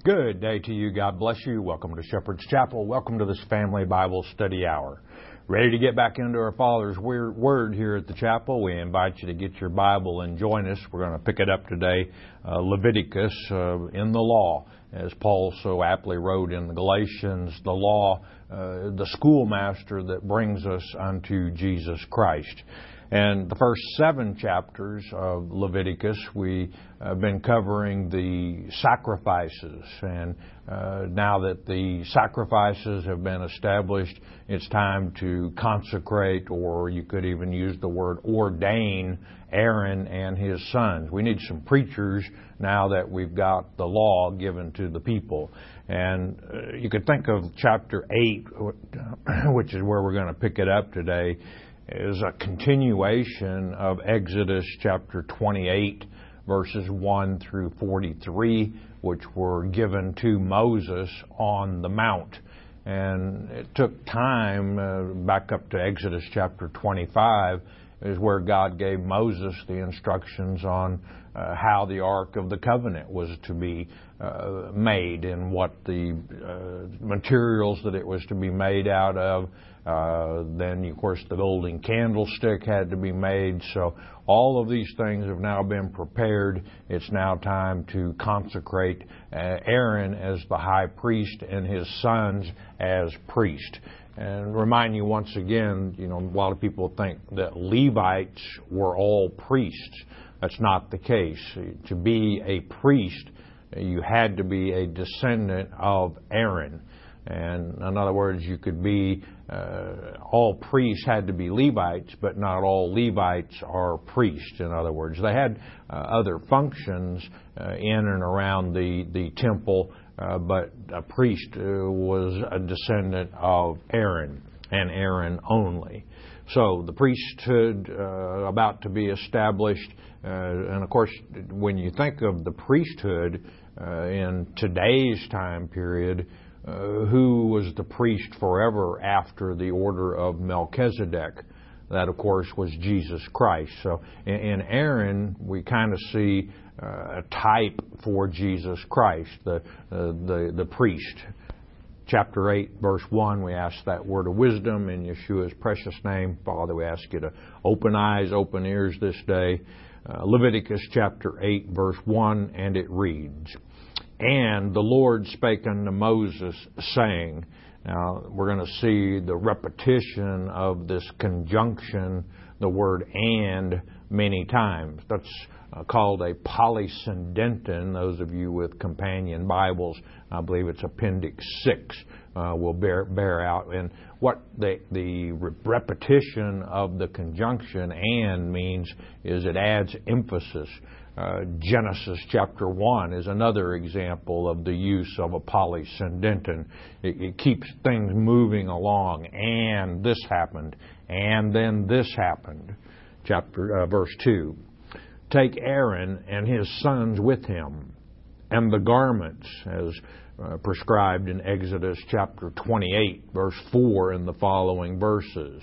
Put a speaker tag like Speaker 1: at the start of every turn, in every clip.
Speaker 1: Good day to you. God bless you. Welcome to Shepherd's Chapel. Welcome to this family Bible study hour. Ready to get back into our Father's Word here at the chapel? We invite you to get your Bible and join us. We're going to pick it up today, Leviticus in the law. As Paul so aptly wrote in the Galatians, the law, the schoolmaster that brings us unto Jesus Christ. And the first 7 chapters of Leviticus, we have been covering the sacrifices. And now that the sacrifices have been established, it's time to consecrate, or you could even use the word ordain, Aaron and his sons. We need some preachers now that we've got the law given to the people. And you could think of chapter 8, which is where we're going to pick it up today, is a continuation of Exodus chapter 28, verses 1 through 43, which were given to Moses on the Mount. And it took time, back up to Exodus chapter 25, is where God gave Moses the instructions on how the Ark of the Covenant was to be made and what the materials that it was to be made out of. Then, of course, the golden candlestick had to be made. So all of these things have now been prepared. It's now time to consecrate Aaron as the high priest and his sons as priest. And remind you once again, a lot of people think that Levites were all priests. That's not the case. To be a priest, you had to be a descendant of Aaron. And in other words, you could be, all priests had to be Levites, but not all Levites are priests. In other words, they had other functions in and around the temple, but a priest was a descendant of Aaron, and Aaron only. So the priesthood about to be established, and of course, when you think of the priesthood in today's time period, who was the priest forever after the order of Melchizedek? That, of course, was Jesus Christ. So in Aaron, we kind of see a type for Jesus Christ, the priest. Chapter 8, verse 1, we ask that word of wisdom in Yeshua's precious name. Father, we ask you to open eyes, open ears this day. Leviticus chapter 8, verse 1, and it reads, "And the Lord spake unto Moses, saying," now we're going to see the repetition of this conjunction, the word "and," many times. That's called a polysyndeton. Those of you with companion Bibles, I believe it's Appendix 6, will bear out. And what the repetition of the conjunction "and" means is it adds emphasis. Genesis chapter 1 is another example of the use of a polysyndeton. It keeps things moving along. And this happened. And then this happened. Verse 2. "Take Aaron and his sons with him, and the garments," as prescribed in Exodus chapter 28, verse 4 and the following verses.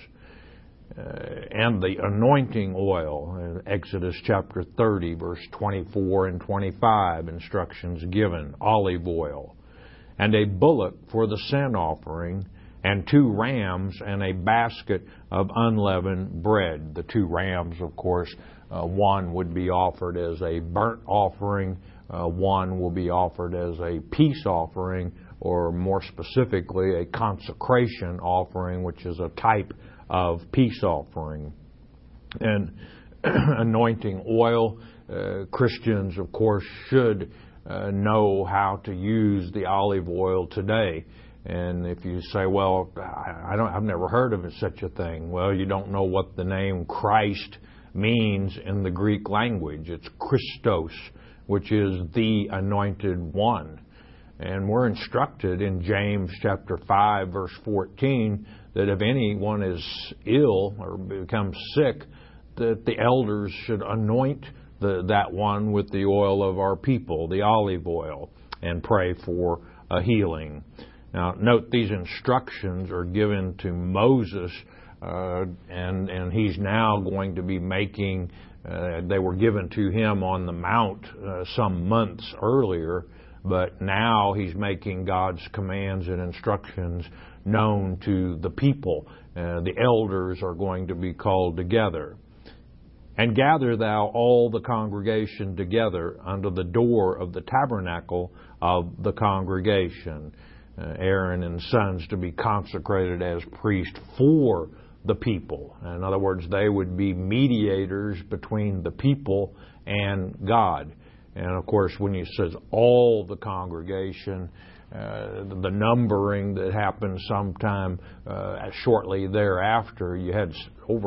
Speaker 1: "And the anointing oil," in Exodus chapter 30, verse 24 and 25, instructions given, olive oil. "And a bullock for the sin offering, and 2 rams, and a basket of unleavened bread." The 2 rams, of course, one would be offered as a burnt offering, one will be offered as a peace offering, or more specifically, a consecration offering, which is a type of peace offering. And anointing oil, Christians, of course, should know how to use the olive oil today. And if you say, "Well, I've never heard of such a thing," well, you don't know what the name Christ means in the Greek language. It's Christos, which is the anointed one. And we're instructed in James chapter 5, verse 14, that if anyone is ill or becomes sick, that the elders should anoint that one with the oil of our people, the olive oil, and pray for a healing. Now, note these instructions are given to Moses, and he's now going to be making, they were given to him on the Mount some months earlier, but now he's making God's commands and instructions known to the people. The elders are going to be called together. And gather thou all the congregation together under the door of the tabernacle of the congregation. Aaron and sons to be consecrated as priests for the people. In other words, they would be mediators between the people and God. And of course, when he says all the congregation, the numbering that happened sometime shortly thereafter, you had over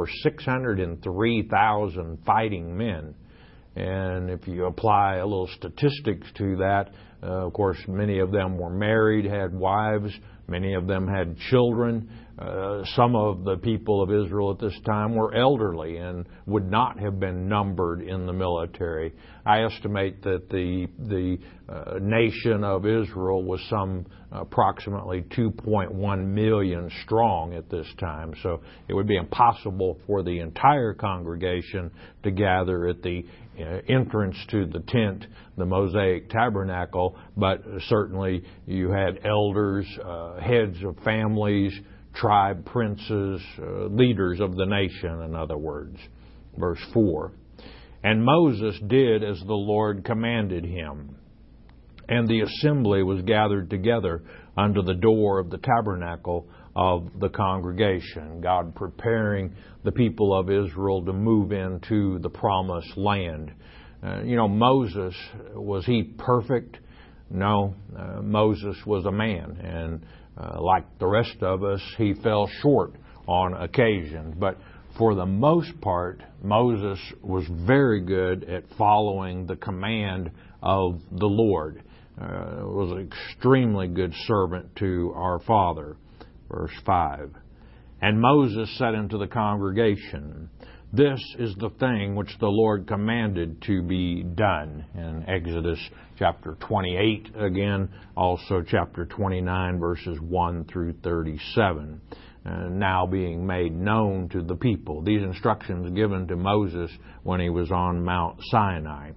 Speaker 1: 603,000 fighting men. And if you apply a little statistics to that, of course, many of them were married, had wives, many of them had children. Some of the people of Israel at this time were elderly and would not have been numbered in the military. I estimate that the nation of Israel was some approximately 2.1 million strong at this time. So it would be impossible for the entire congregation to gather at the entrance to the tent, the Mosaic tabernacle, but certainly you had elders, heads of families, tribe princes, leaders of the nation, in other words. Verse 4. And Moses did as the Lord commanded him. And the assembly was gathered together under the door of the tabernacle of the congregation. God preparing the people of Israel to move into the promised land. Moses, was he perfect? No. Moses was a man, and like the rest of us, he fell short on occasion. But for the most part, Moses was very good at following the command of the Lord. Was an extremely good servant to our Father. Verse 5. And Moses said unto the congregation, This is the thing which the Lord commanded to be done. In Exodus chapter 28 again, also chapter 29 verses 1 through 37. Now being made known to the people. These instructions given to Moses when he was on Mount Sinai.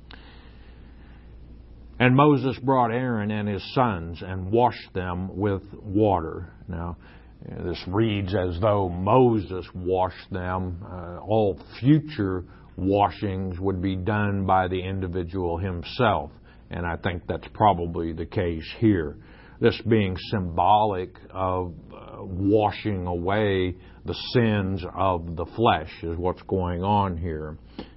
Speaker 1: And Moses brought Aaron and his sons and washed them with water. Now, this reads as though Moses washed them. All future washings would be done by the individual himself. And I think that's probably the case here. This being symbolic of washing away the sins of the flesh is what's going on here.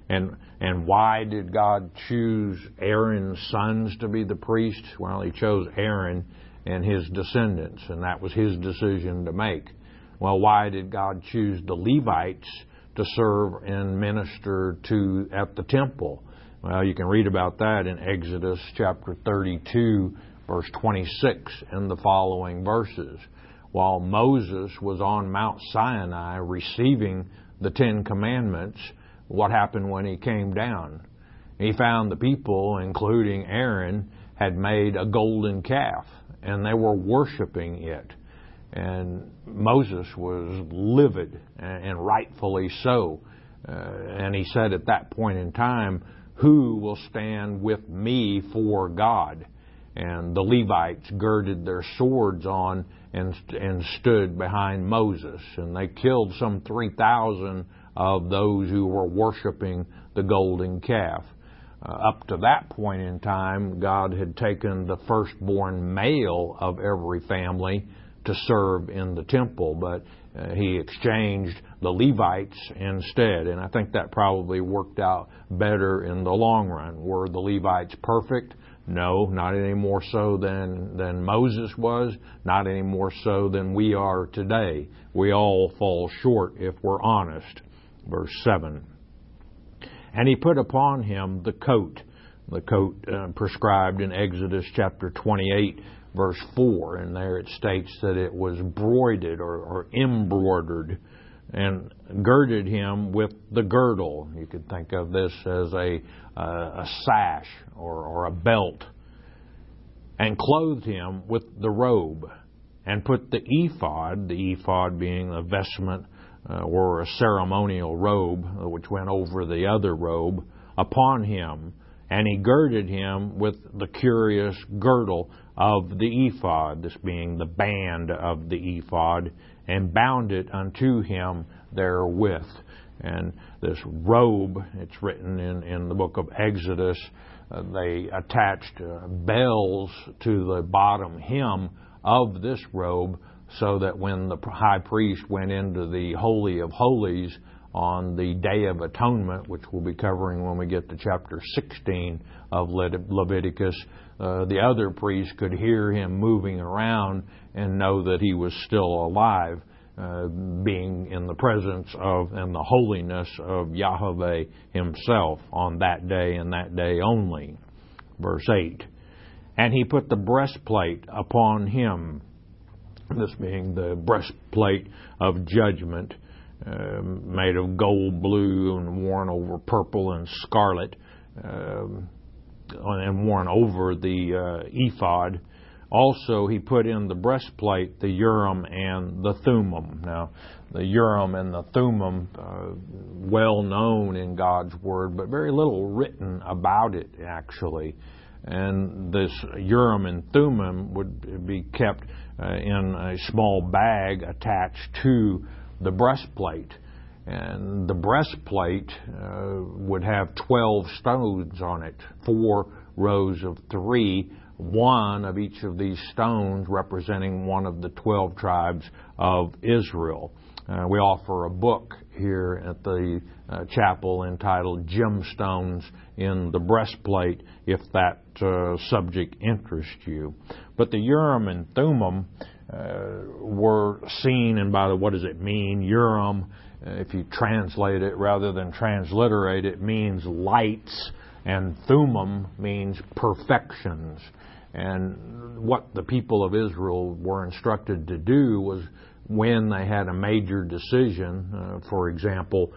Speaker 1: And why did God choose Aaron's sons to be the priests? Well, he chose Aaron and his descendants, and that was his decision to make. Well, why did God choose the Levites to serve and minister at the temple? Well, you can read about that in Exodus chapter 32, verse 26, and the following verses. While Moses was on Mount Sinai receiving the Ten Commandments, what happened when he came down? He found the people, including Aaron, had made a golden calf, and they were worshiping it. And Moses was livid, and rightfully so. And he said at that point in time, Who will stand with me for God? And the Levites girded their swords on and stood behind Moses. And they killed some 3,000 of those who were worshiping the golden calf. Up to that point in time, God had taken the firstborn male of every family to serve in the temple, but he exchanged the Levites instead. And I think that probably worked out better in the long run. Were the Levites perfect? No, not any more so than Moses was, not any more so than we are today. We all fall short if we're honest. Verse 7. And he put upon him the coat prescribed in Exodus chapter 28, verse 4. And there it states that it was broidered or embroidered, and girded him with the girdle. You could think of this as a sash or a belt. And clothed him with the robe, and put the ephod being a vestment or a ceremonial robe, which went over the other robe, upon him, And he girded him with the curious girdle of the ephod, this being the band of the ephod, and bound it unto him therewith. And this robe, it's written in the book of Exodus, they attached bells to the bottom hem of this robe so that when the high priest went into the Holy of Holies on the Day of Atonement, which we'll be covering when we get to chapter 16 of Leviticus, the other priests could hear him moving around and know that he was still alive, being in the presence of and the holiness of Yahweh himself on that day and that day only. Verse 8, and he put the breastplate upon him, this being the breastplate of judgment, made of gold blue and worn over purple and scarlet, and worn over the ephod. Also, he put in the breastplate the Urim and the Thummim. Now, the Urim and the Thummim, well known in God's Word, but very little written about it, actually. And this Urim and Thummim would be kept in a small bag attached to the breastplate. And the breastplate would have 12 stones on it, 4 rows of 3, one of each of these stones representing one of the 12 tribes of Israel. We offer a book here at the chapel entitled Gemstones in the Breastplate, if that subject interests you. But the Urim and Thummim were seen, and by the what does it mean? Urim, if you translate it rather than transliterate it, means lights, and Thummim means perfections. And what the people of Israel were instructed to do was when they had a major decision, for example,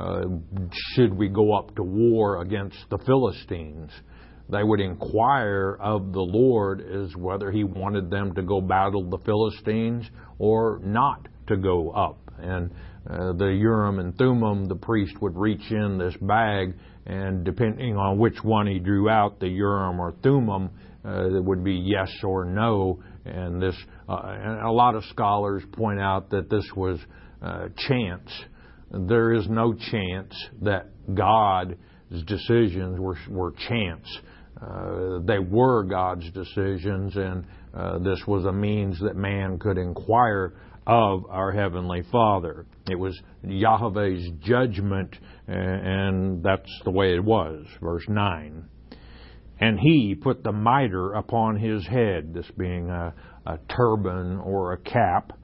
Speaker 1: should we go up to war against the Philistines, they would inquire of the Lord as whether he wanted them to go battle the Philistines or not to go up. And the Urim and Thummim, the priest would reach in this bag, and depending on which one he drew out, the Urim or Thummim, it would be yes or no. And this, and a lot of scholars point out that this was chance. There is no chance that God's decisions were chance. They were God's decisions, and this was a means that man could inquire of our Heavenly Father. It was Yahweh's judgment, and that's the way it was. Verse 9. And he put the mitre upon his head, this being a turban or a cap.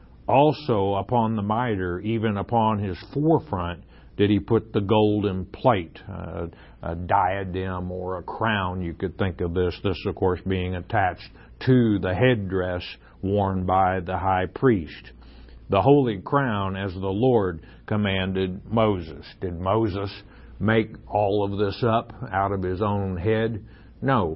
Speaker 1: Also upon the mitre, even upon his forefront, did he put the golden plate, a diadem or a crown, you could think of this. This, of course, being attached to the headdress worn by the high priest. The holy crown, as the Lord commanded Moses. Did Moses make all of this up out of his own head? No.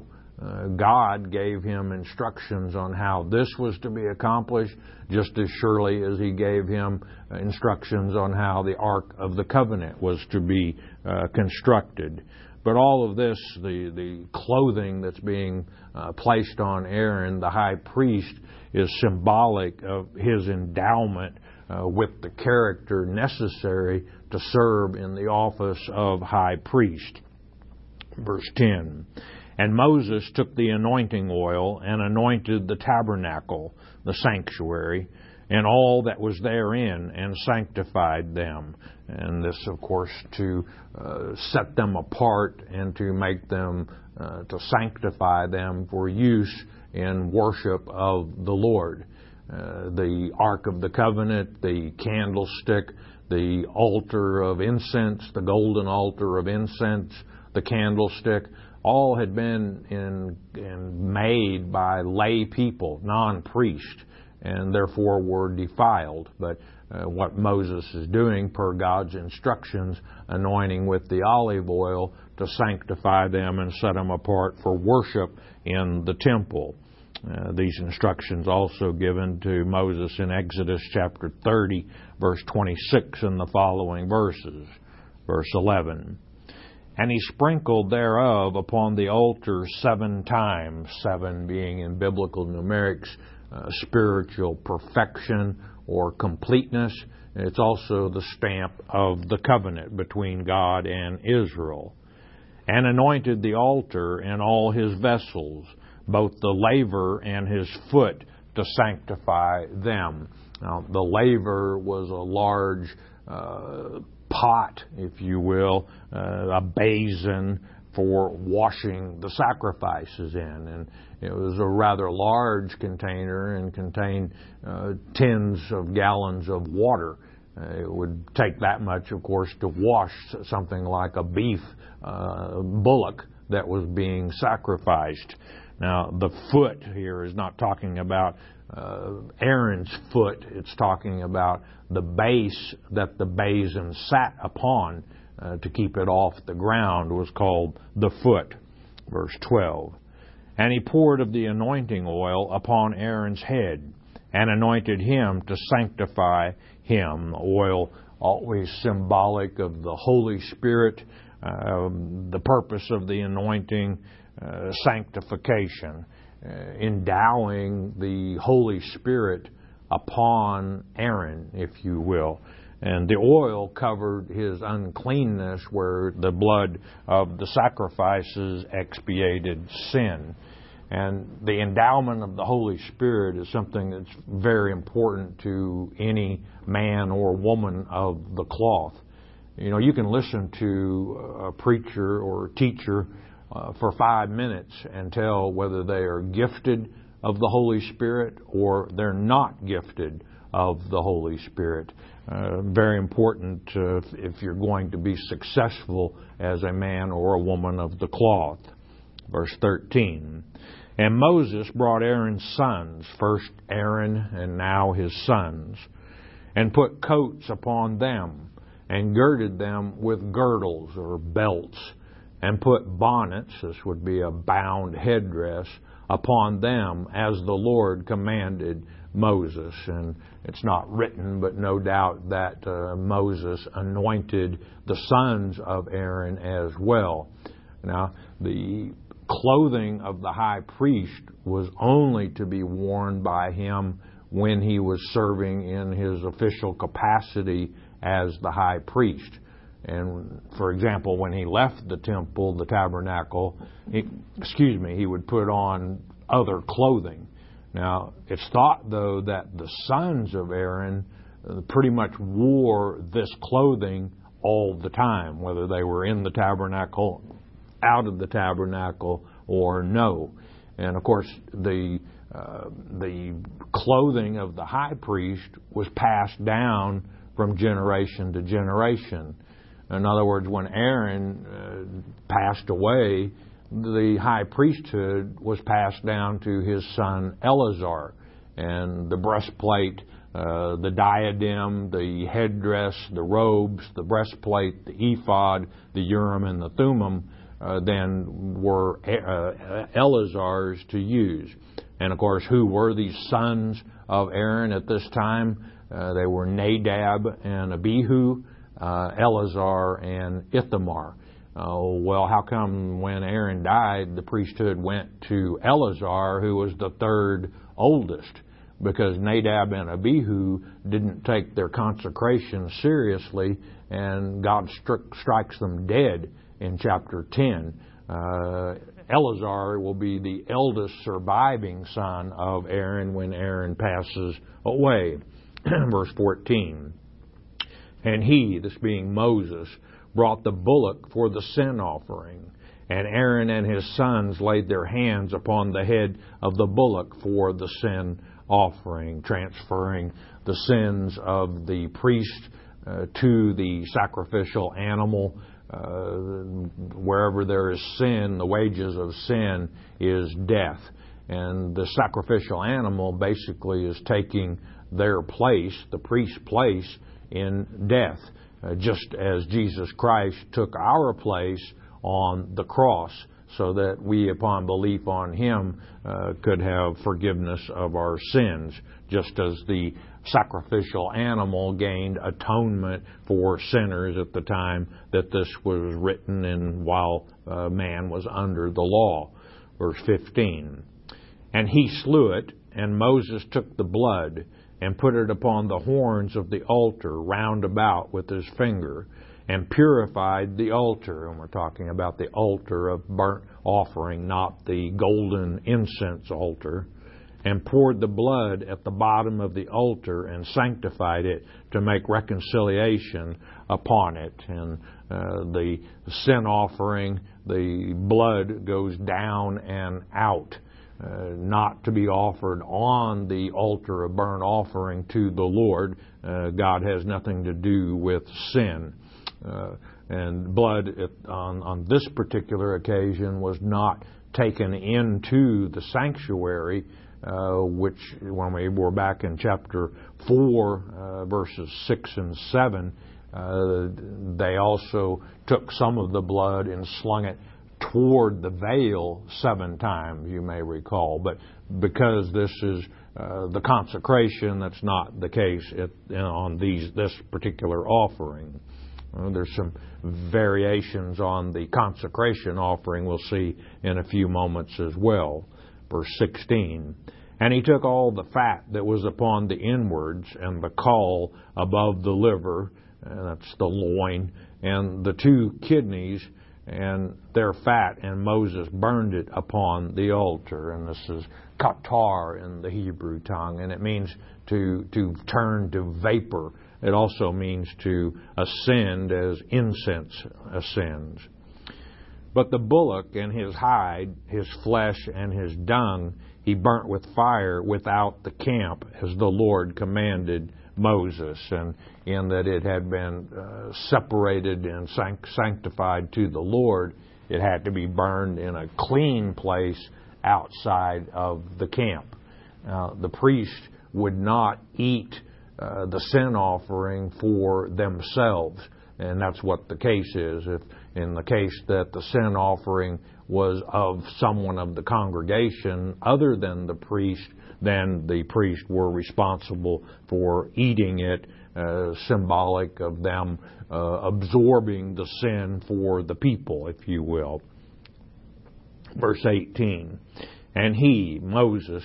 Speaker 1: God gave him instructions on how this was to be accomplished, just as surely as he gave him instructions on how the Ark of the Covenant was to be constructed. But all of this, the clothing that's being placed on Aaron, the high priest, is symbolic of his endowment with the character necessary to serve in the office of high priest. Verse 10. And Moses took the anointing oil and anointed the tabernacle, the sanctuary, and all that was therein, and sanctified them. And this, of course, to set them apart and to make them, to sanctify them for use in worship of the Lord. The Ark of the Covenant, the candlestick, the altar of incense, the golden altar of incense, the candlestick, all had been made by lay people, non-priest, and therefore were defiled. But what Moses is doing, per God's instructions, anointing with the olive oil to sanctify them and set them apart for worship in the temple. These instructions also given to Moses in Exodus chapter 30, verse 26 and the following verses. Verse 11. And he sprinkled thereof upon the altar 7 times, 7 being in biblical numerics, spiritual perfection or completeness. It's also the stamp of the covenant between God and Israel. And anointed the altar and all his vessels, both the laver and his foot, to sanctify them. Now, the laver was a large pot, if you will, a basin for washing the sacrifices in. And it was a rather large container and contained tens of gallons of water. It would take that much, of course, to wash something like a beef bullock that was being sacrificed. Now, the foot here is not talking about Aaron's foot. It's talking about the base that the basin sat upon to keep it off the ground was called the foot. Verse 12. And he poured of the anointing oil upon Aaron's head, and anointed him to sanctify him. The oil always symbolic of the Holy Spirit, the purpose of the anointing, sanctification, endowing the Holy Spirit upon Aaron, if you will. And the oil covered his uncleanness, where the blood of the sacrifices expiated sin. And the endowment of the Holy Spirit is something that's very important to any man or woman of the cloth. You know, you can listen to a preacher or teacher for 5 minutes and tell whether they are gifted of the Holy Spirit or they're not gifted of the Holy Spirit. Very important if you're going to be successful as a man or a woman of the cloth. Verse 13. And Moses brought Aaron's sons, first Aaron and now his sons, and put coats upon them, and girded them with girdles or belts, and put bonnets, this would be a bound headdress, upon them as the Lord commanded Moses. And it's not written, but no doubt that Moses anointed the sons of Aaron as well. Now, the clothing of the high priest was only to be worn by him when he was serving in his official capacity as the high priest. And, for example, when he left the temple, the tabernacle, he would put on other clothing. Now, it's thought, though, that the sons of Aaron pretty much wore this clothing all the time, whether they were in the tabernacle, out of the tabernacle, or no. And, of course, the clothing of the high priest was passed down from generation to generation. In other words, when Aaron passed away, the high priesthood was passed down to his son Eleazar. And the breastplate, the diadem, the headdress, the robes, the breastplate, the ephod, the urim and the thummim, then were Eleazar's to use. And of course, who were these sons of Aaron at this time? They were Nadab and Abihu, Eleazar and Ithamar. Well, how come when Aaron died, the priesthood went to Eleazar, who was the third oldest? Because Nadab and Abihu didn't take their consecration seriously, and God strikes them dead in chapter 10. Eleazar will be the eldest surviving son of Aaron when Aaron passes away. Verse 14. And he, this being Moses, brought the bullock for the sin offering. And Aaron and his sons laid their hands upon the head of the bullock for the sin offering, transferring the sins of the priest to the sacrificial animal. Wherever there is sin, the wages of sin is death. And the sacrificial animal basically is taking their place, the priest's place, in death. Just as Jesus Christ took our place on the cross so that we, upon belief on Him, could have forgiveness of our sins, just as the sacrificial animal gained atonement for sinners at the time that this was written and while man was under the law. Verse 15. And he slew it, and Moses took the blood and put it upon the horns of the altar round about with his finger, and purified the altar. And we're talking about the altar of burnt offering, not the golden incense altar. And poured the blood at the bottom of the altar and sanctified it to make reconciliation upon it. And the sin offering, the blood goes down and out, not to be offered on the altar of burnt offering to the Lord. God has nothing to do with sin. And blood on this particular occasion was not taken into the sanctuary, which when we were back in chapter 4, verses 6 and 7, they also took some of the blood and slung it toward the veil 7 times, you may recall. But because this is the consecration, that's not the case on this particular offering. There's some variations on the consecration offering we'll see in a few moments as well. Verse 16, and he took all the fat that was upon the inwards, and the caul above the liver, and that's the loin, and the 2 kidneys, and their fat, and Moses burned it upon the altar. And this is katar in the Hebrew tongue, and it means to turn to vapor. It also means to ascend as incense ascends. But the bullock and his hide, his flesh and his dung, he burnt with fire without the camp, as the Lord commanded Moses, and in that it had been separated and sanctified to the Lord, it had to be burned in a clean place outside of the camp. The priest would not eat the sin offering for themselves, and that's what the case is. If in the case that the sin offering was of someone of the congregation other than the priest, then the priest were responsible for eating it, symbolic of them absorbing the sin for the people, if you will. Verse 18, and he, Moses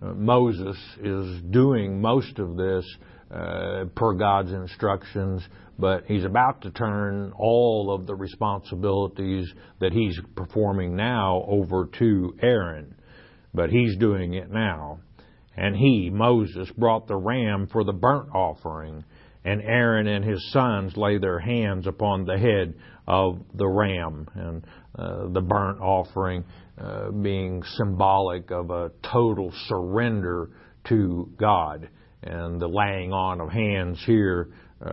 Speaker 1: is doing most of this per God's instructions, but he's about to turn all of the responsibilities that he's performing now over to Aaron. But he's doing it now. And he, Moses, brought the ram for the burnt offering, and Aaron and his sons lay their hands upon the head of the ram, and the burnt offering being symbolic of a total surrender to God. And the laying on of hands here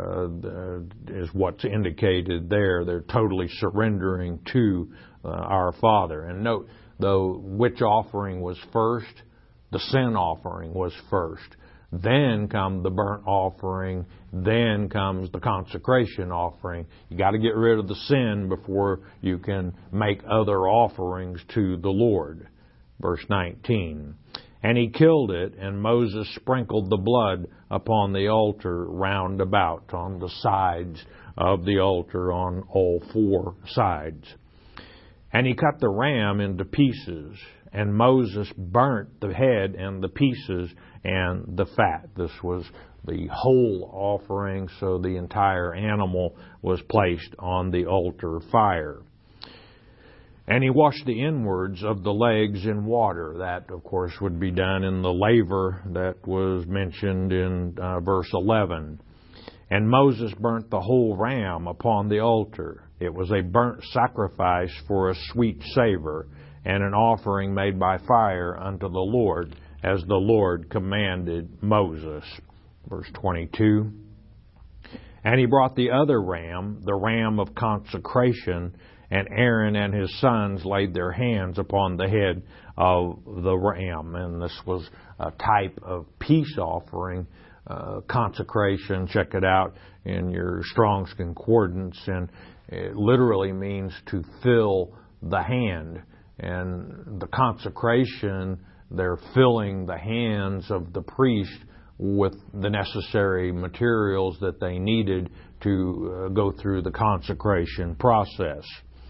Speaker 1: is what's indicated there. They're totally surrendering to our Father. And note, though, which offering was first? The sin offering was first. Then come the burnt offering. Then comes the consecration offering. You got to get rid of the sin before you can make other offerings to the Lord. Verse 19. And he killed it, and Moses sprinkled the blood upon the altar round about, on the sides of the altar, on all 4 sides. And he cut the ram into pieces, and Moses burnt the head and the pieces and the fat. This was the whole offering, so the entire animal was placed on the altar fire. And he washed the inwards of the legs in water. That, of course, would be done in the laver that was mentioned in verse 11. And Moses burnt the whole ram upon the altar. It was a burnt sacrifice for a sweet savor, and an offering made by fire unto the Lord, as the Lord commanded Moses. Verse 22. And he brought the other ram, the ram of consecration, and Aaron and his sons laid their hands upon the head of the ram. And this was a type of peace offering, consecration. Check it out in your Strong's Concordance. And it literally means to fill the hand. And the consecration, they're filling the hands of the priest with the necessary materials that they needed to go through the consecration process.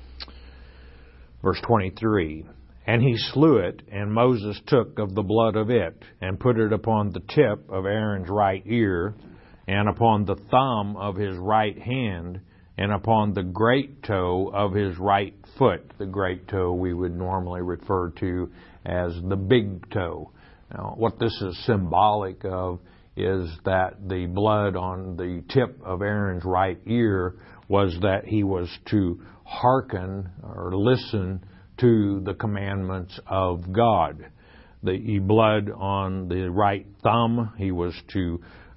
Speaker 1: Verse 23, and he slew it, and Moses took of the blood of it, and put it upon the tip of Aaron's right ear, and upon the thumb of his right hand, and upon the great toe of his right foot. The great toe we would normally refer to as the big toe. Now, what this is symbolic of is that the blood on the tip of Aaron's right ear was that he was to hearken or listen to the commandments of God. The blood on the right thumb, he was to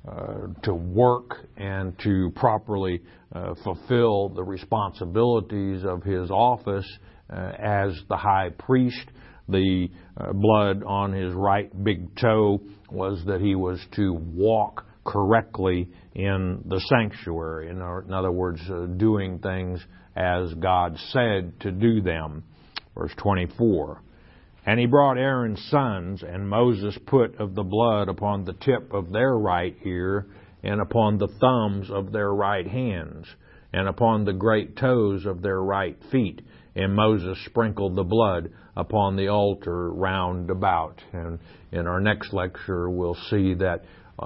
Speaker 1: work and to properly fulfill the responsibilities of his office as the high priest. The blood on his right big toe was that he was to walk correctly in the sanctuary. In other words, doing things as God said to do them. Verse 24. And he brought Aaron's sons, and Moses put of the blood upon the tip of their right ear, and upon the thumbs of their right hands, and upon the great toes of their right feet. And Moses sprinkled the blood upon the altar round about. And in our next lecture, we'll see that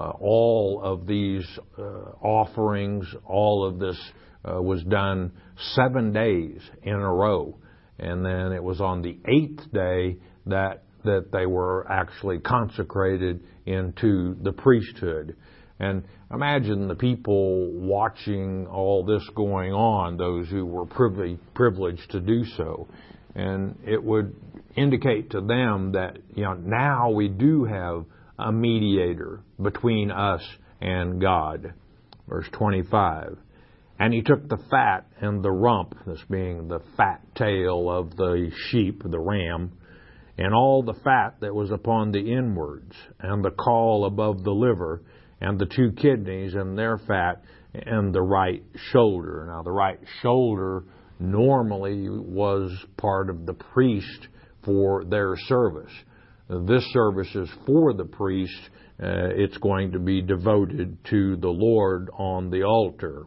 Speaker 1: all of these offerings, all of this was done 7 days in a row. And then it was on the 8th day that they were actually consecrated into the priesthood. And imagine the people watching all this going on, those who were privileged to do so. And it would indicate to them that, now we do have a mediator between us and God. Verse 25. And he took the fat and the rump, this being the fat tail of the sheep, the ram, and all the fat that was upon the inwards, and the caul above the liver, and the 2 kidneys and their fat, and the right shoulder. Now, the right shoulder normally was part of the priest for their service. This service is for the priest. It's going to be devoted to the Lord on the altar.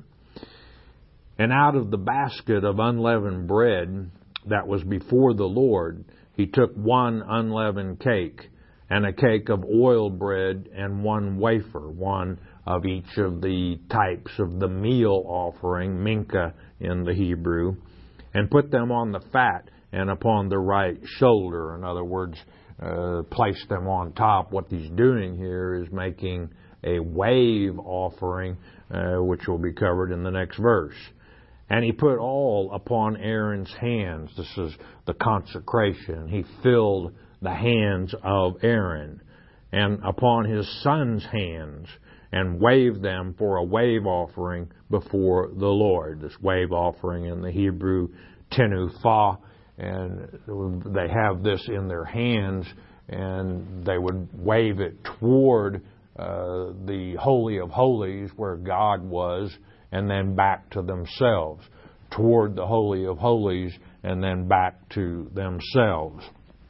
Speaker 1: And out of the basket of unleavened bread that was before the Lord, he took 1 unleavened cake, and a cake of oil bread, and 1 wafer, one of each of the types of the meal offering, mincha in the Hebrew, and put them on the fat and upon the right shoulder. In other words, place them on top. What he's doing here is making a wave offering, which will be covered in the next verse. And he put all upon Aaron's hands. This is the consecration. He filled the hands of Aaron, and upon his sons' hands, and waved them for a wave offering before the Lord. This wave offering in the Hebrew, tenufah, and they have this in their hands, and they would wave it toward the Holy of Holies where God was, and then back to themselves, toward the Holy of Holies, and then back to themselves.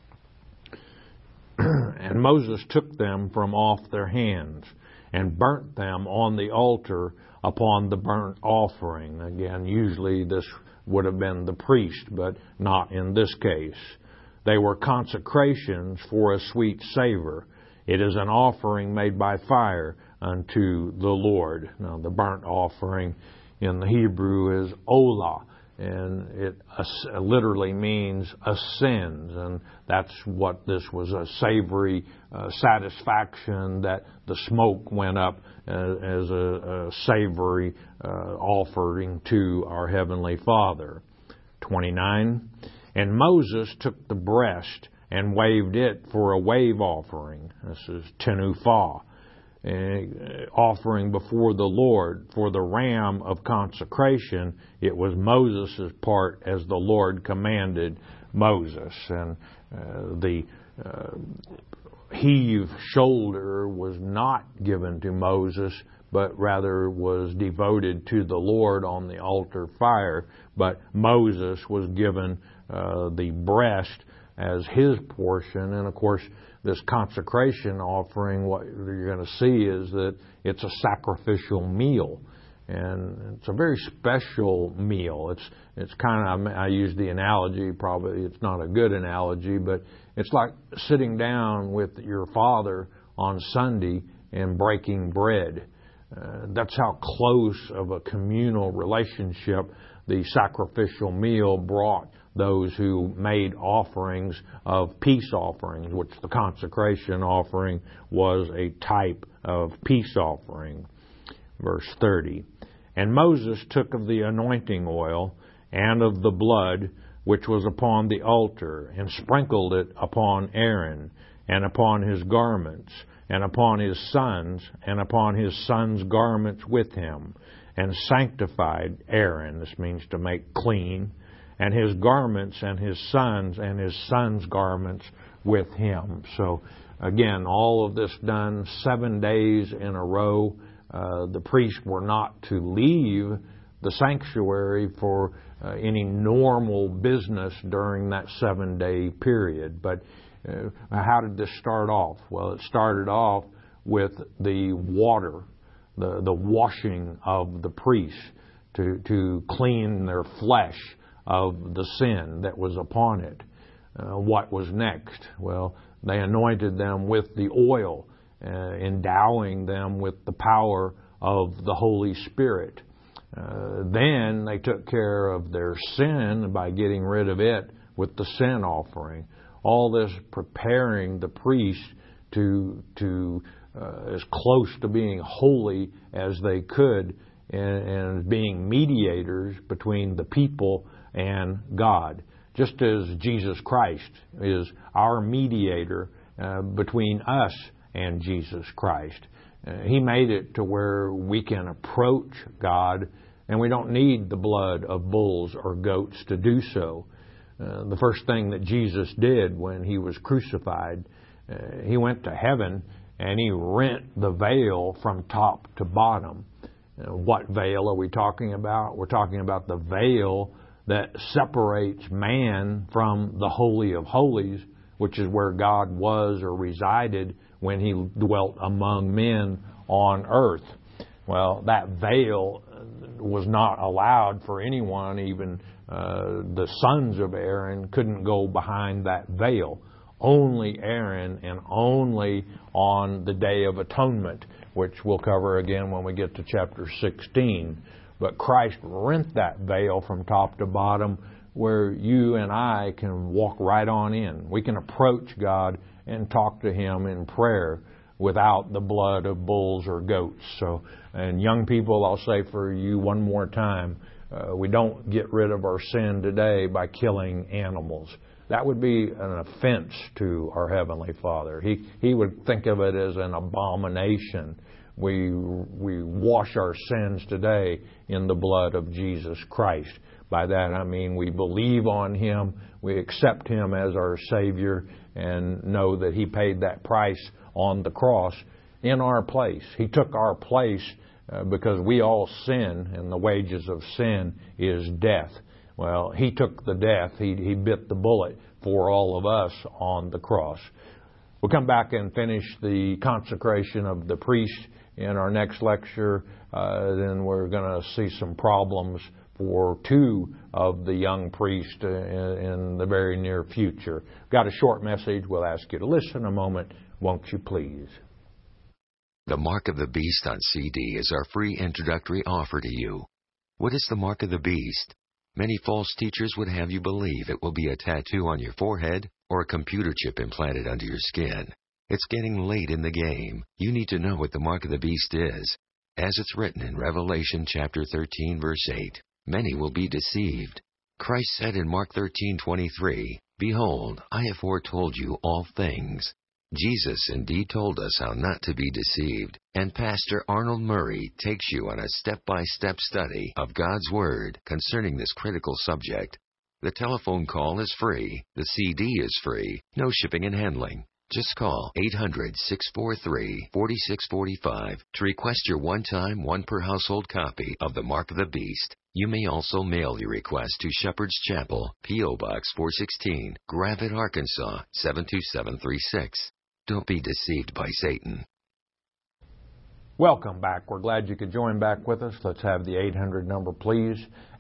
Speaker 1: And Moses took them from off their hands, and burnt them on the altar upon the burnt offering. Again, usually this would have been the priest, but not in this case. They were consecrations for a sweet savor. It is an offering made by fire unto the Lord. Now, the burnt offering in the Hebrew is olah, and it literally means ascends, and that's what this was, a savory satisfaction that the smoke went up as a savory offering to our Heavenly Father. 29. And Moses took the breast and waved it for a wave offering. This is tenufah, offering before the Lord. For the ram of consecration, it was Moses' part as the Lord commanded Moses. And the heave shoulder was not given to Moses, but rather was devoted to the Lord on the altar fire. But Moses was given the breast as his portion. And of course, this consecration offering, what you're going to see is that it's a sacrificial meal. And it's a very special meal. It's kind of, I use the analogy, probably it's not a good analogy, but it's like sitting down with your Father on Sunday and breaking bread. That's how close of a communal relationship the sacrificial meal brought those who made offerings of peace offerings, which the consecration offering was a type of peace offering. Verse 30. And Moses took of the anointing oil and of the blood which was upon the altar, and sprinkled it upon Aaron, and upon his garments, and upon his sons, and upon his sons' garments with him, and sanctified Aaron, this means to make clean, and his garments, and his sons' garments with him. So, again, all of this done 7 days in a row. The priests were not to leave the sanctuary for any normal business during that 7-day period. But how did this start off? Well, it started off with the water, the washing of the priests to clean their flesh of the sin that was upon it. What was next? Well, they anointed them with the oil, endowing them with the power of the Holy Spirit. Then they took care of their sin by getting rid of it with the sin offering. All this preparing the priest to as close to being holy as they could, and being mediators between the people and God. Just as Jesus Christ is our mediator between us and Jesus Christ. He made it to where we can approach God, and we don't need the blood of bulls or goats to do so. The first thing that Jesus did when he was crucified, he went to heaven and he rent the veil from top to bottom. What veil are we talking about? We're talking about the veil that separates man from the Holy of Holies, which is where God was or resided when he dwelt among men on earth. Well, that veil was not allowed for anyone, even the sons of Aaron couldn't go behind that veil. Only Aaron, and only on the Day of Atonement, which we'll cover again when we get to chapter 16. But Christ rent that veil from top to bottom, where you and I can walk right on in. We can approach God and talk to Him in prayer without the blood of bulls or goats. So, and young people, I'll say for you one more time, we don't get rid of our sin today by killing animals. That would be an offense to our Heavenly Father. He would think of it as an abomination. We wash our sins today in the blood of Jesus Christ. By that I mean we believe on Him, we accept Him as our Savior, and know that He paid that price on the cross in our place. He took our place because we all sin, and the wages of sin is death. Well, He took the death. He bit the bullet for all of us on the cross. We'll come back and finish the consecration of the priest in our next lecture. Then we're going to see some problems for two of the young priests in the very near future. Got a short message. We'll ask you to listen a moment. Won't you please?
Speaker 2: The Mark of the Beast on CD is our free introductory offer to you. What is the Mark of the Beast? Many false teachers would have you believe it will be a tattoo on your forehead or a computer chip implanted under your skin. It's getting late in the game. You need to know what the Mark of the Beast is. As it's written in Revelation chapter 13, verse 8, many will be deceived. Christ said in Mark 13:23, Behold, I have foretold you all things. Jesus indeed told us how not to be deceived, and Pastor Arnold Murray takes you on a step-by-step study of God's Word concerning this critical subject. The telephone call is free, the CD is free, no shipping and handling. Just call 800-643-4645 to request your one-time, one-per-household copy of The Mark of the Beast. You may also mail your request to Shepherd's Chapel, P.O. Box 416, Gravette, Arkansas 72736. Don't be deceived by Satan.
Speaker 1: Welcome back. We're glad you could join back with us. Let's have the 800 number, please.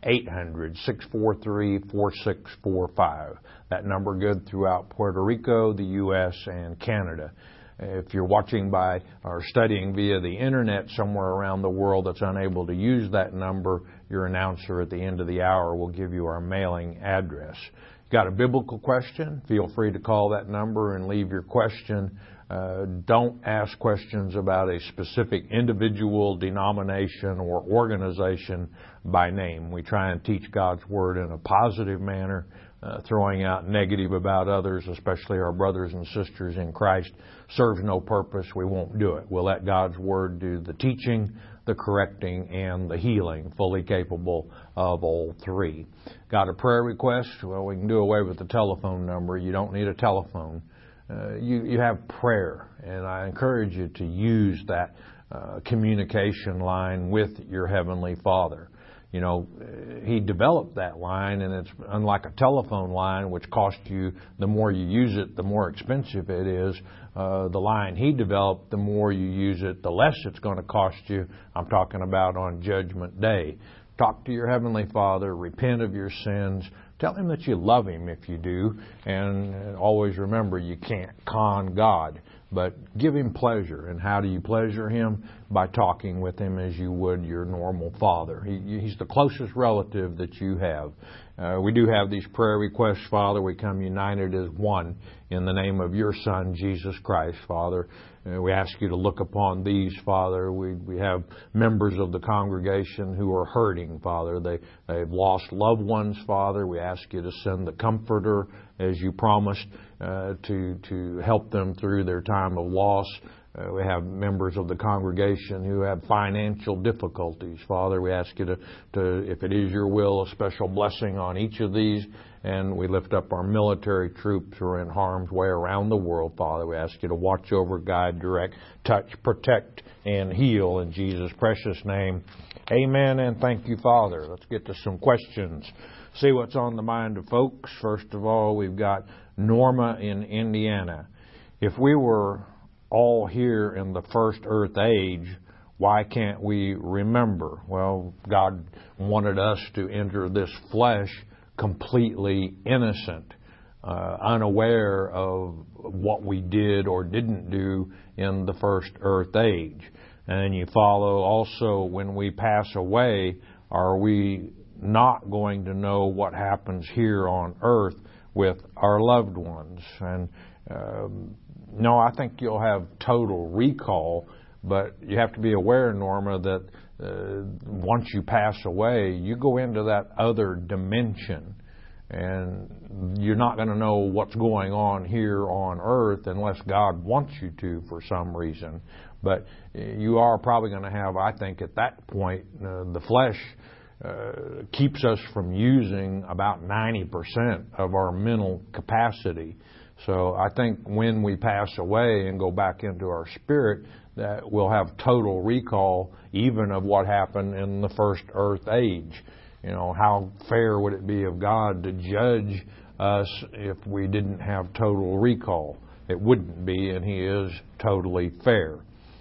Speaker 1: 800-643-4645. That number good throughout Puerto Rico, the U.S., and Canada. If you're watching by or studying via the internet somewhere around the world that's unable to use that number, your announcer at the end of the hour will give you our mailing address. Got a biblical question? Feel free to call that number and leave your question. Don't ask questions about a specific individual, denomination, or organization by name. We try and teach God's Word in a positive manner. Throwing out negative about others, especially our brothers and sisters in Christ, serves no purpose. We won't do it. We'll let God's Word do the teaching, the correcting, and the healing, fully capable of all three. Got a prayer request? Well, we can do away with the telephone number. You don't need a telephone. You have prayer, and I encourage you to use that communication line with your Heavenly Father. You know, He developed that line, and it's unlike a telephone line, which costs you, the more you use it, the more expensive it is. The line He developed, the more you use it, the less it's going to cost you. I'm talking about on Judgment Day. Talk to your Heavenly Father, repent of your sins, tell Him that you love Him if you do, and always remember you can't con God, but give Him pleasure. And how do you pleasure Him? By talking with Him as you would your normal father. He's the closest relative that you have. We do have these prayer requests, Father. We come united as one in the name of your Son, Jesus Christ, Father. We ask you to look upon these, Father. We have members of the congregation who are hurting, Father. They've lost loved ones, Father. We ask you to send the Comforter, as you promised, to help them through their time of loss. We have members of the congregation who have financial difficulties. Father, we ask you to, if it is your will, a special blessing on each of these. And we lift up our military troops who are in harm's way around the world, Father. We ask you to watch over, guide, direct, touch, protect, and heal in Jesus' precious name. Amen, and thank you, Father. Let's get to some questions. See what's on the mind of folks. First of all, we've got Norma in Indiana. If we were all here in the first earth age, why can't we remember? Well, God wanted us to enter this flesh completely innocent, unaware of what we did or didn't do in the first earth age. And you follow also, when we pass away, are we not going to know what happens here on earth with our loved ones? And no, I think you'll have total recall, but you have to be aware, Norma, that once you pass away, you go into that other dimension, and you're not going to know what's going on here on earth unless God wants you to for some reason. But you are probably going to have, I think, at that point, the flesh keeps us from using about 90% of our mental capacity. So I think when we pass away and go back into our spirit, that we'll have total recall even of what happened in the first earth age. You know, how fair would it be of God to judge us if we didn't have total recall? It wouldn't be, and He is totally fair.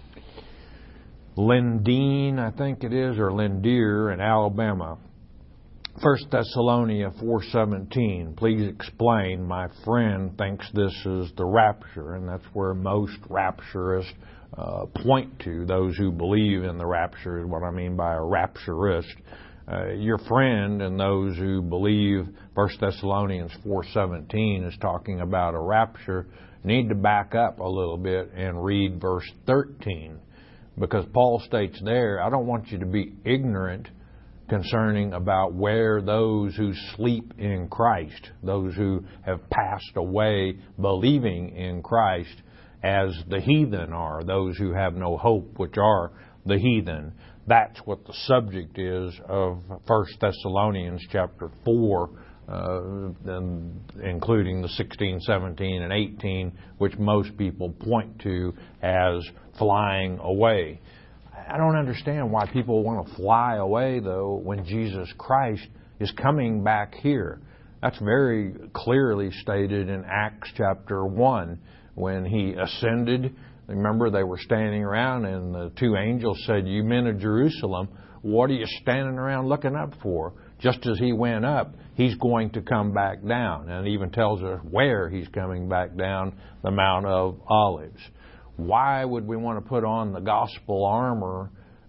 Speaker 1: Lindeen, I think it is, or Lindeer in Alabama. 1 Thessalonians 4:17, please explain. My friend thinks this is the rapture, and that's where most rapturists point to. Those who believe in the rapture is what I mean by a rapturist. Your friend and those who believe 1 Thessalonians 4:17 is talking about a rapture need to back up a little bit and read verse 13, because Paul states there, I don't want you to be ignorant concerning about where those who sleep in Christ, those who have passed away believing in Christ, as the heathen are, those who have no hope, which are the heathen. That's what the subject is of 1 Thessalonians chapter 4, including the 16, 17, and 18, which most people point to as flying away. I don't understand why people want to fly away, though, when Jesus Christ is coming back here. That's very clearly stated in Acts chapter 1 when He ascended. Remember, they were standing around and the two angels said, "You men of Jerusalem, what are you standing around looking up for?" Just as He went up, He's going to come back down. And it even tells us where He's coming back down, the Mount of Olives. Why would we want to put on the gospel armor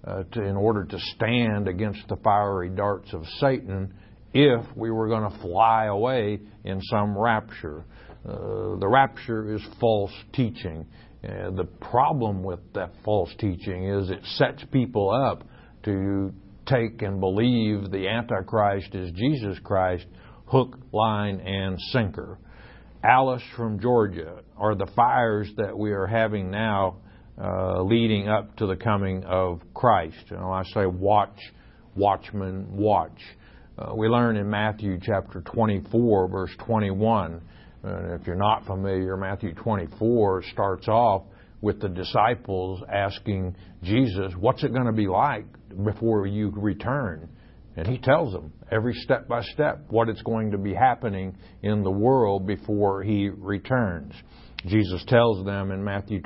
Speaker 1: in order to stand against the fiery darts of Satan if we were going to fly away in some rapture? The rapture is false teaching. The problem with that false teaching is it sets people up to take and believe the Antichrist is Jesus Christ, hook, line, and sinker. Alice from Georgia, are the fires that we are having now leading up to the coming of Christ? I say watch, watchman, watch. We learn in Matthew chapter 24, verse 21. If you're not familiar, Matthew 24 starts off with the disciples asking Jesus, "What's it going to be like before you return?" And He tells them every step by step what it's going to be happening in the world before He returns. Jesus tells them in Matthew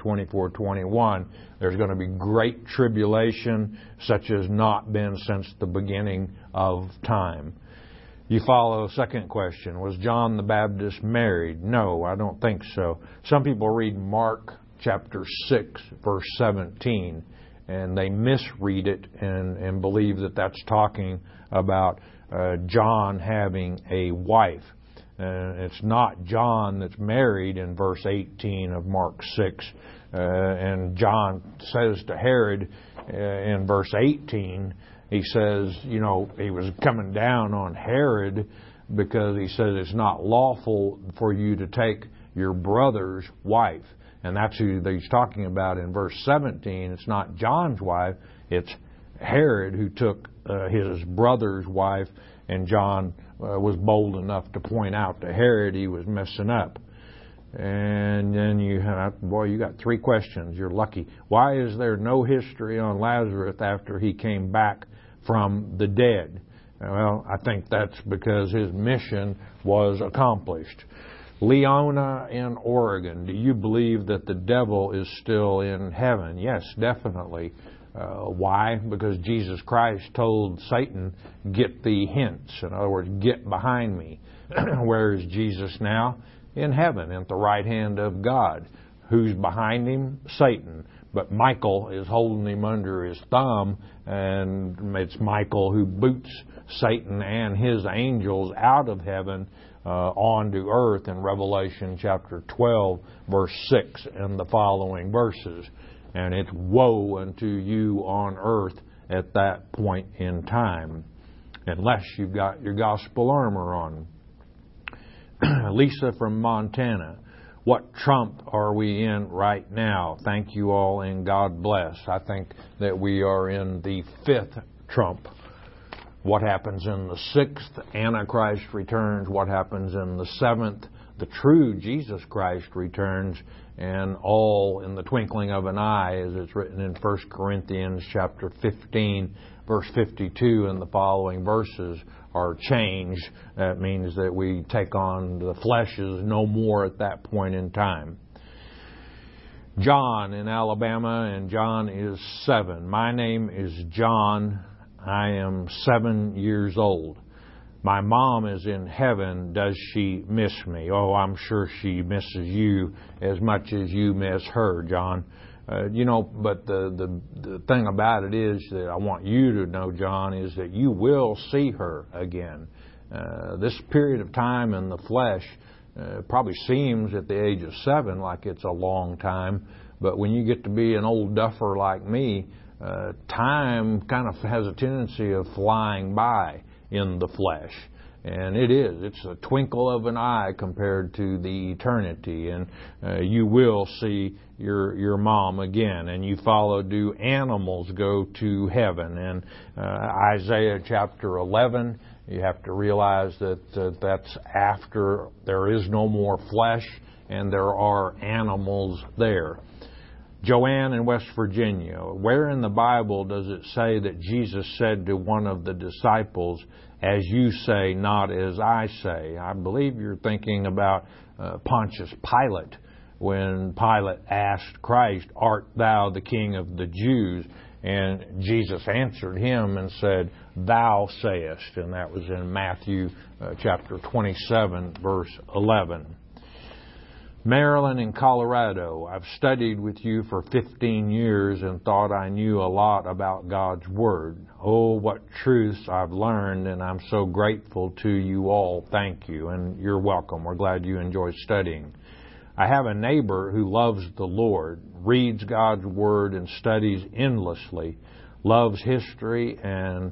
Speaker 1: 24:21, there's going to be great tribulation such as not been since the beginning of time. You follow the second question. Was John the Baptist married? No, I don't think so. Some people read Mark chapter 6, verse 17, and they misread it and believe that that's talking about John having a wife. It's not John that's married in verse 18 of Mark 6. And John says to Herod in verse 18, he says, he was coming down on Herod because he says it's not lawful for you to take your brother's wife. And that's who he's talking about in verse 17. It's not John's wife, it's Herod who took his brother's wife, and John was bold enough to point out to Herod he was messing up. And then you got three questions. You're lucky. Why is there no history on Lazarus after he came back from the dead? Well, I think that's because his mission was accomplished. Leona in Oregon, do you believe that the devil is still in heaven? Yes, definitely. Why? Because Jesus Christ told Satan, get thee hence. In other words, get behind me. Where is Jesus now? In heaven, at the right hand of God. Who's behind him? Satan. But Michael is holding him under his thumb, and it's Michael who boots Satan and his angels out of heaven onto earth in Revelation chapter 12, verse 6 and the following verses. And it's woe unto you on earth at that point in time, unless you've got your gospel armor on. Lisa from Montana, what trump are we in right now? Thank you all and God bless. I think that we are in the fifth trump. What happens in the sixth? Antichrist returns. What happens in the seventh? The true Jesus Christ returns, and all in the twinkling of an eye, as it's written in 1 Corinthians chapter 15, verse 52, and the following verses are changed. That means that we take on the flesh is no more at that point in time. John in Alabama, and John is 7. My name is John. I am 7 years old. My mom is in heaven. Does she miss me? Oh, I'm sure she misses you as much as you miss her, John. But the thing about it is that I want you to know, John, is that you will see her again. This period of time in the flesh probably seems at the age of 7 like it's a long time, but when you get to be an old duffer like me, time kind of has a tendency of flying by in the flesh. And it's a twinkle of an eye compared to the eternity. And you will see your mom again. And you follow, do animals go to heaven? And Isaiah chapter 11 You have to realize that that's after there is no more flesh and there are animals there. Joanne in West Virginia, where in the Bible does it say that Jesus said to one of the disciples, "As you say, not as I say"? I believe you're thinking about Pontius Pilate, when Pilate asked Christ, "Art thou the King of the Jews?" And Jesus answered him and said, "Thou sayest." And that was in Matthew chapter 27, verse 11. Marilyn in Colorado, I've studied with you for 15 years and thought I knew a lot about God's Word. Oh, what truths I've learned, and I'm so grateful to you all. Thank you, and you're welcome. We're glad you enjoy studying. I have a neighbor who loves the Lord, reads God's Word and studies endlessly, loves history and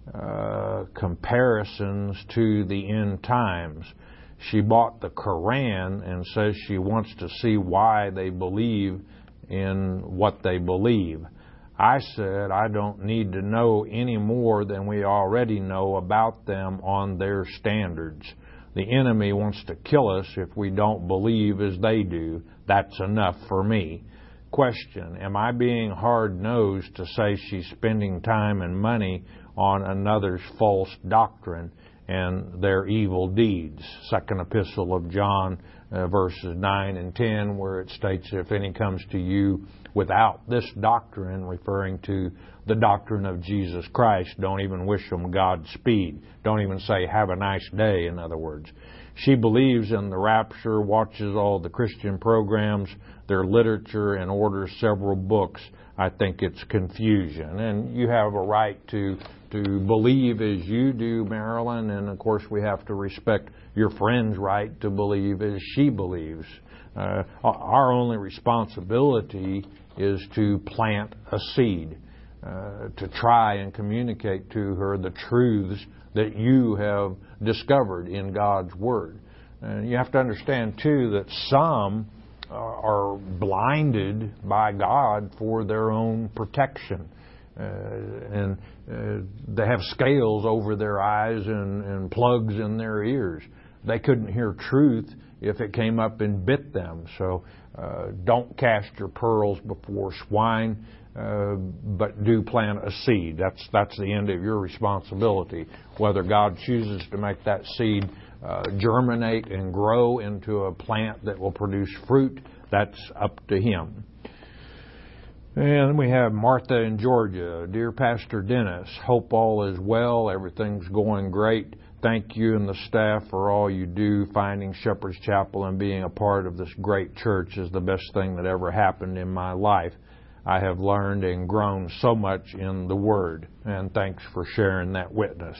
Speaker 1: comparisons to the end times. She bought the Koran and says she wants to see why they believe in what they believe. I said I don't need to know any more than we already know about them on their standards. The enemy wants to kill us if we don't believe as they do. That's enough for me. Question, am I being hard-nosed to say she's spending time and money on another's false doctrine and their evil deeds? Second Epistle of John, verses 9 and 10, where it states, "If any comes to you without this doctrine," referring to the doctrine of Jesus Christ, don't even wish them Godspeed. Don't even say, "Have a nice day," in other words. She believes in the rapture, watches all the Christian programs, their literature, and orders several books. I think it's confusion. And you have a right to believe as you do, Marilyn, and of course we have to respect your friend's right to believe as she believes. Our only responsibility is to plant a seed, to try and communicate to her the truths that you have discovered in God's Word. And you have to understand, too, that some are blinded by God for their own protection. And they have scales over their eyes and plugs in their ears. They couldn't hear truth if it came up and bit them. So don't cast your pearls before swine, but do plant a seed. That's the end of your responsibility. Whether God chooses to make that seed germinate and grow into a plant that will produce fruit, that's up to Him. And we have Martha in Georgia. Dear Pastor Dennis, hope all is well. Everything's going great. Thank you and the staff for all you do. Finding Shepherd's Chapel and being a part of this great church is the best thing that ever happened in my life. I have learned and grown so much in the Word. And thanks for sharing that witness.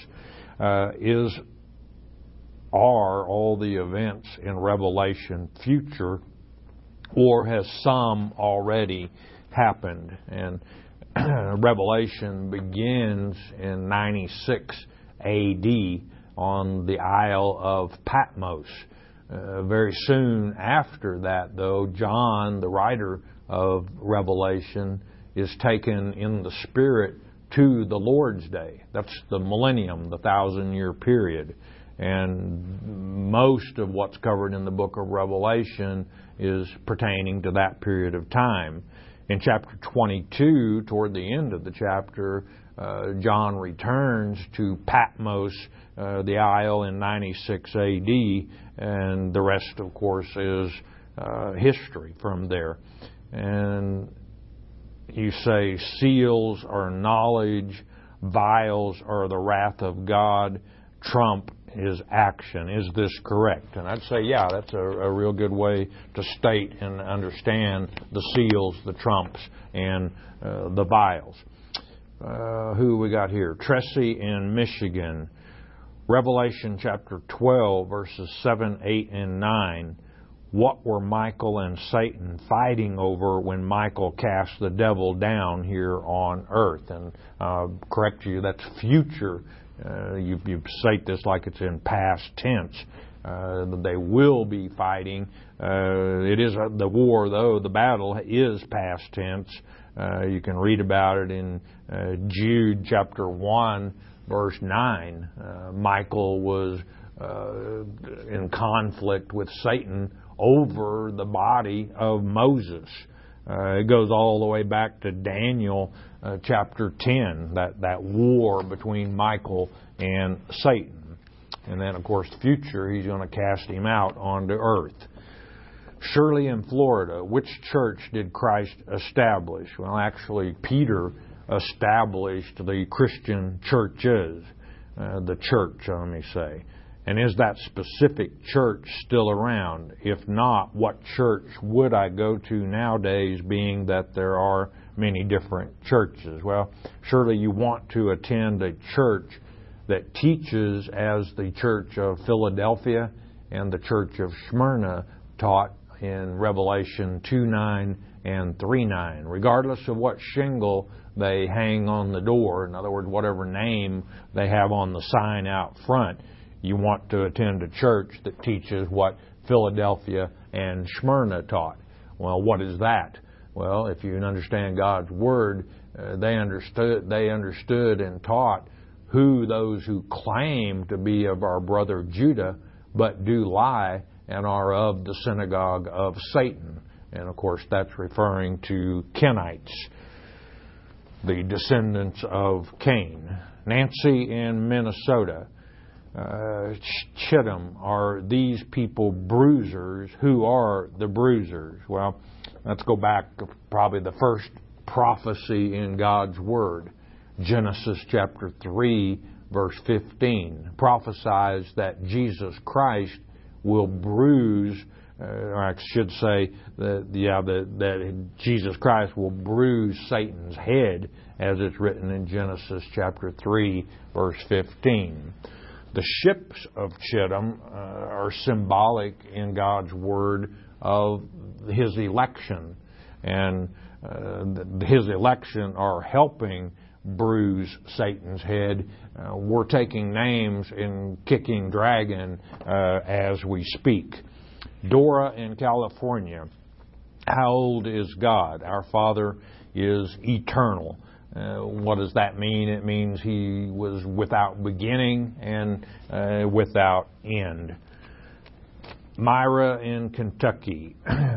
Speaker 1: Are all the events in Revelation future, or has some already happened? And Revelation begins in 96 AD on the Isle of Patmos. Very soon after that, though, John, the writer of Revelation, is taken in the Spirit to the Lord's Day. That's the millennium, the 1,000-year period. And most of what's covered in the book of Revelation is pertaining to that period of time. In chapter 22, toward the end of the chapter, John returns to Patmos, the isle, in 96 AD, and the rest, of course, is history from there. And you say seals are knowledge, vials are the wrath of God, trump is action. Is this correct? And I'd say, yeah, that's a real good way to state and understand the seals, the trumps, and the vials. Who we got here? Tressie in Michigan. Revelation chapter 12, verses 7, 8, and 9. What were Michael and Satan fighting over when Michael cast the devil down here on earth? And correct you, that's future. You state this like it's in past tense. They will be fighting. It is the war, though. The battle is past tense. You can read about it in Jude chapter 1, verse 9, Michael was in conflict with Satan over the body of Moses. It goes all the way back to Daniel chapter 10, that war between Michael and Satan. And then, of course, the future, he's going to cast him out onto earth. Shirley in Florida, which church did Christ establish? Well, actually, Peter established the Christian churches, the church, let me say. And is that specific church still around? If not, what church would I go to nowadays, being that there are many different churches? Well, surely you want to attend a church that teaches as the Church of Philadelphia and the Church of Smyrna taught in Revelation 2:9 and 3:9, regardless of what shingle they hang on the door. In other words, whatever name they have on the sign out front, you want to attend a church that teaches what Philadelphia and Smyrna taught. Well, what is that? Well, if you understand God's Word, they understood and taught who those who claim to be of our brother Judah, but do lie and are of the synagogue of Satan. And of course, that's referring to Kenites, the descendants of Cain. Nancy in Minnesota. Chittim, are these people bruisers? Who are the bruisers? Well, let's go back to probably the first prophecy in God's Word. Genesis chapter 3, verse 15, prophesies that Jesus Christ will bruise, or I should say that Jesus Christ will bruise Satan's head, as it's written in Genesis chapter 3, verse 15. The ships of Chittim are symbolic in God's Word of His election, and His election are helping bruise Satan's head. We're taking names in Kicking Dragon as we speak. Dora in California. How old is God? Our Father is eternal. What does that mean? It means He was without beginning and without end. Myra in Kentucky.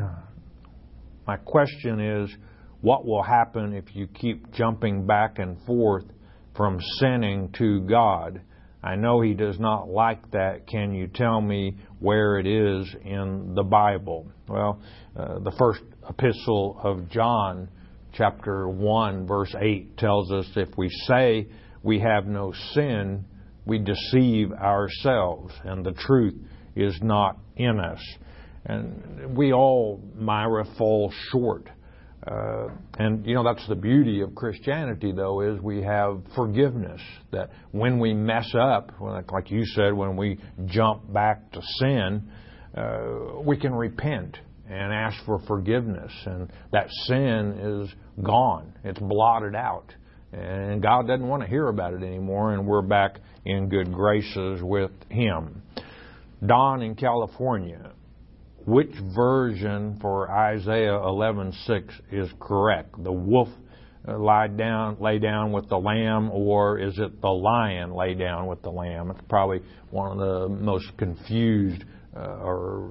Speaker 1: My question is, what will happen if you keep jumping back and forth from sinning to God? I know He does not like that. Can you tell me where it is in the Bible? Well, the first epistle of John, chapter 1, verse 8, tells us if we say we have no sin, we deceive ourselves, and the truth is not in us. And we all, Myra, fall short. And that's the beauty of Christianity, though, is we have forgiveness. That when we mess up, like you said, when we jump back to sin, we can repent and ask for forgiveness. And that sin is gone. It's blotted out. And God doesn't want to hear about it anymore, and we're back in good graces with Him. Don in California. Which version for Isaiah 11:6 is correct? The wolf lay down with the lamb, or is it the lion lay down with the lamb? It's probably one of the most confused or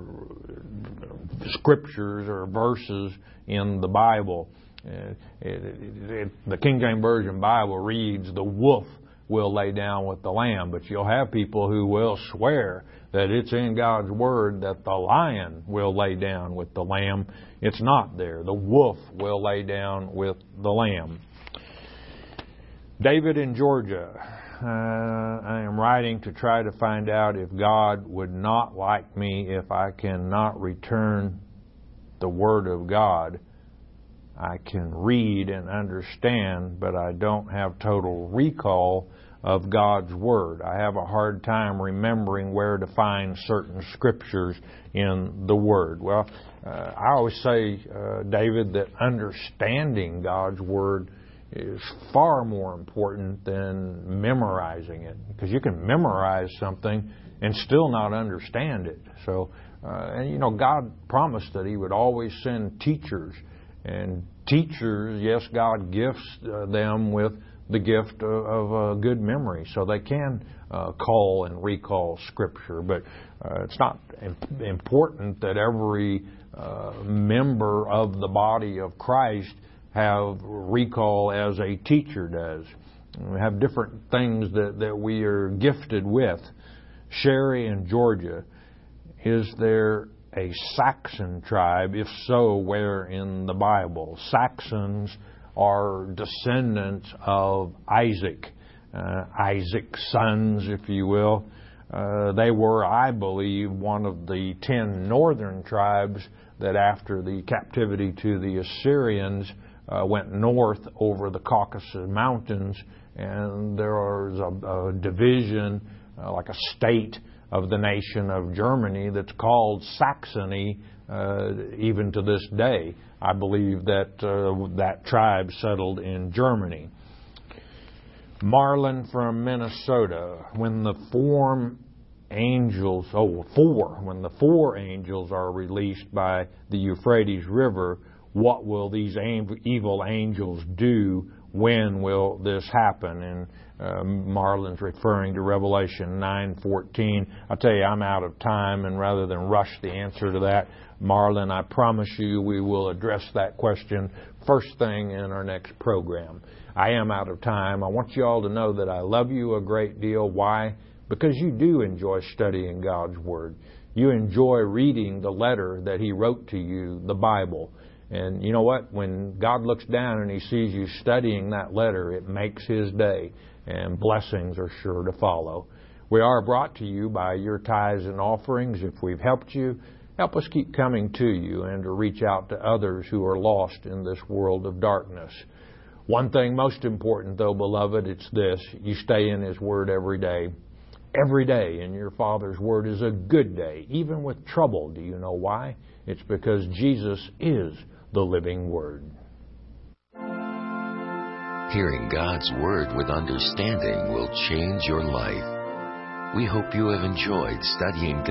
Speaker 1: scriptures or verses in the Bible. The King James Version Bible reads, the wolf will lay down with the lamb, but you'll have people who will swear that it's in God's Word that the lion will lay down with the lamb. It's not there. The wolf will lay down with the lamb. David in Georgia. I am writing to try to find out if God would not like me if I cannot return the Word of God. I can read and understand, but I don't have total recall of God's Word. I have a hard time remembering where to find certain scriptures in the Word. Well, I always say, David, that understanding God's Word is far more important than memorizing it, because you can memorize something and still not understand it. So, God promised that He would always send teachers. And teachers, yes, God gifts them with the gift of a good memory, so they can call and recall Scripture. But it's not important that every member of the body of Christ have recall as a teacher does. We have different things that we are gifted with. Sherry in Georgia, is there a Saxon tribe? If so, where in the Bible? Saxons are descendants of Isaac, Isaac's sons, if you will. They were, I believe, one of the 10 northern tribes that after the captivity to the Assyrians went north over the Caucasus Mountains, and there was a division, like a state of the nation of Germany that's called Saxony even to this day. I believe that that tribe settled in Germany. Marlon from Minnesota, when the four angels are released by the Euphrates River, what will these evil angels do? When will this happen? And Marlon's referring to Revelation 9:14. I'll tell you, I'm out of time, and rather than rush the answer to that, Marlon, I promise you we will address that question first thing in our next program. I am out of time. I want you all to know that I love you a great deal. Why? Because you do enjoy studying God's Word. You enjoy reading the letter that He wrote to you, the Bible. And you know what? When God looks down and He sees you studying that letter, it makes His day, and blessings are sure to follow. We are brought to you by your tithes and offerings. If we've helped you, help us keep coming to you and to reach out to others who are lost in this world of darkness. One thing most important, though, beloved, it's this: you stay in His Word every day. Every day in your Father's Word is a good day, even with trouble. Do you know why? It's because Jesus is the living Word.
Speaker 2: Hearing God's Word with understanding will change your life. We hope you have enjoyed studying